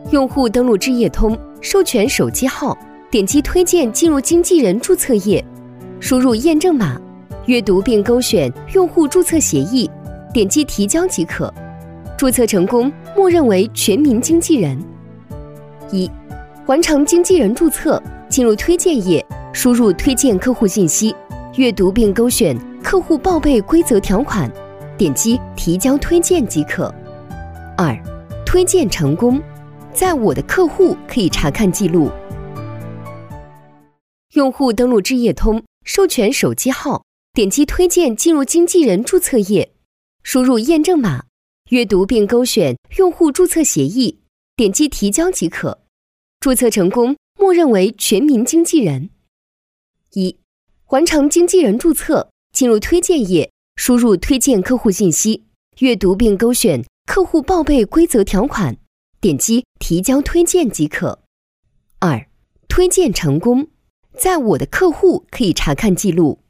用户登录置业通，授权手机号，点击推荐进入经纪人注册页，输入验证码，阅读并勾选用户注册协议，点击提交即可。注册成功，默认为全民经纪人。1、完成经纪人注册，进入推荐页，输入推荐客户信息，阅读并勾选客户报备规则条款，点击提交推荐即可。2、推荐成功，在我的客户可以查看记录。用户登录置业通，授权手机号，点击推荐进入经纪人注册页，输入验证码，阅读并勾选用户注册协议，点击提交即可。注册成功，默认为全民经纪人。1、完成经纪人注册，进入推荐页，输入推荐客户信息，阅读并勾选客户报备规则条款，点击提交推荐即可。2、推荐成功，在我的客户可以查看记录。